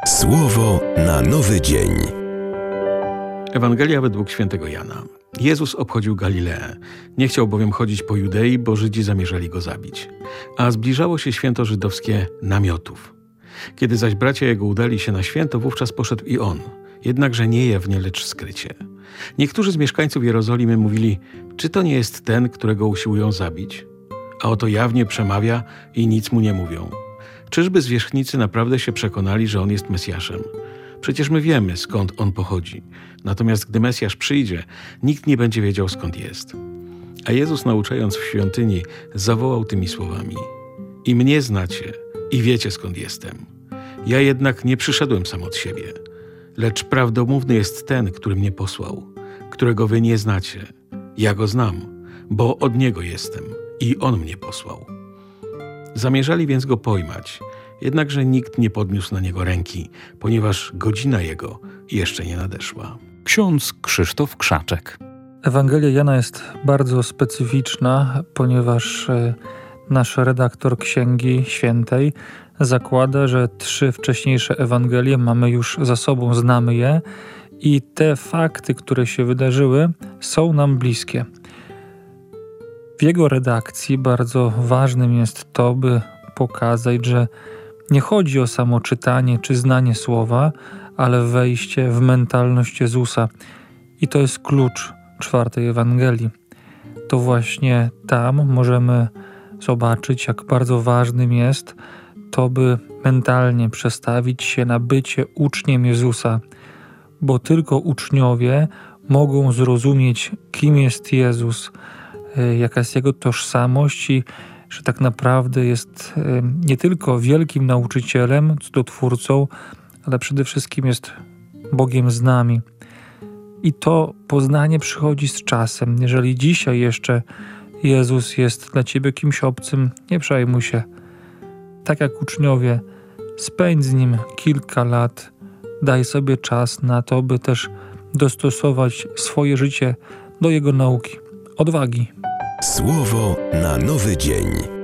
Słowo na nowy dzień. Ewangelia według świętego Jana. Jezus obchodził Galileę. Nie chciał bowiem chodzić po Judei, bo Żydzi zamierzali go zabić. A zbliżało się święto żydowskie namiotów. Kiedy zaś bracia jego udali się na święto, wówczas poszedł i on. Jednakże nie jawnie, lecz skrycie. Niektórzy z mieszkańców Jerozolimy mówili, czy to nie jest ten, którego usiłują zabić? A oto jawnie przemawia i nic mu nie mówią. Czyżby zwierzchnicy naprawdę się przekonali, że on jest Mesjaszem? Przecież my wiemy, skąd on pochodzi. Natomiast gdy Mesjasz przyjdzie, nikt nie będzie wiedział, skąd jest. A Jezus, nauczając w świątyni, zawołał tymi słowami: I mnie znacie, i wiecie, skąd jestem. Ja jednak nie przyszedłem sam od siebie, lecz prawdomówny jest ten, który mnie posłał, którego wy nie znacie. Ja go znam, bo od niego jestem i on mnie posłał. Zamierzali więc go pojmać, jednakże nikt nie podniósł na niego ręki, ponieważ godzina jego jeszcze nie nadeszła. Ksiądz Krzysztof Krzaczek. Ewangelia Jana jest bardzo specyficzna, ponieważ nasz redaktor Księgi Świętej zakłada, że 3 wcześniejsze Ewangelie mamy już za sobą, znamy je i te fakty, które się wydarzyły, są nam bliskie. W jego redakcji bardzo ważnym jest to, by pokazać, że nie chodzi o samo czytanie czy znanie słowa, ale wejście w mentalność Jezusa. I to jest klucz 4 Ewangelii. To właśnie tam możemy zobaczyć, jak bardzo ważnym jest to, by mentalnie przestawić się na bycie uczniem Jezusa, bo tylko uczniowie mogą zrozumieć, kim jest Jezus, jaka jest Jego tożsamość i że tak naprawdę jest nie tylko wielkim nauczycielem, cudotwórcą, ale przede wszystkim jest Bogiem z nami. I to poznanie przychodzi z czasem. Jeżeli dzisiaj jeszcze Jezus jest dla ciebie kimś obcym, nie przejmuj się. Tak jak uczniowie, spędź z Nim kilka lat, daj sobie czas na to, by też dostosować swoje życie do Jego nauki. Odwagi. Słowo na nowy dzień.